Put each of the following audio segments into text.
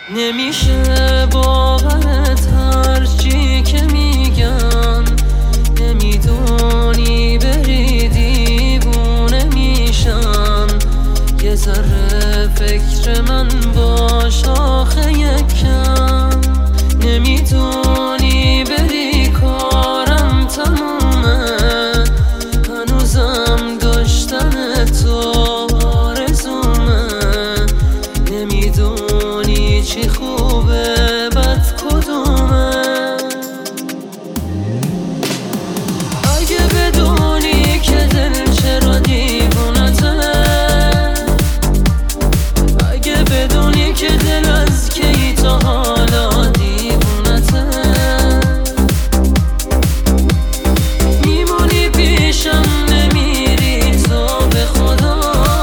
نمیشه باورت هرچی که میگن، نمیدونی بری دیوونه میشم. یه ذره فکر من باش آخه یکم، نمیدونی بری کارم تمومه، هنوزم داشتن تو آرزومه. نمیدونی چی خوبه بد کدومه. اگه بدونی که دل چرا دیوونته، اگه بدونی که دل از کی تا حالا دیوونته، میمونی پیشم نمیری تو به خدا.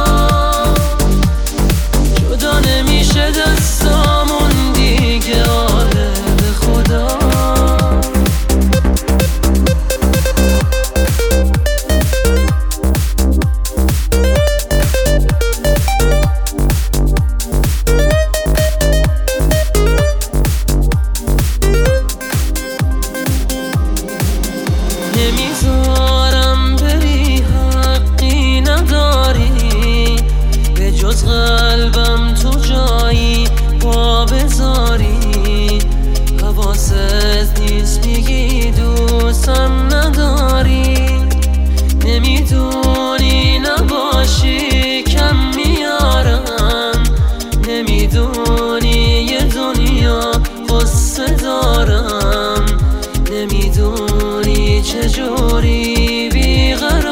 جدا نمیشه دستامون دیگه، آره به خدا. نمیذارم بری حقی نداری، به جز قلبم تو جایی پا بذاری. حواست نیست میگی دوستم نداری، نمیدونی نباشی کم میارم، نمیدونی یه دنیا قصه دارم، نمیدونی چجوری بیقرارم.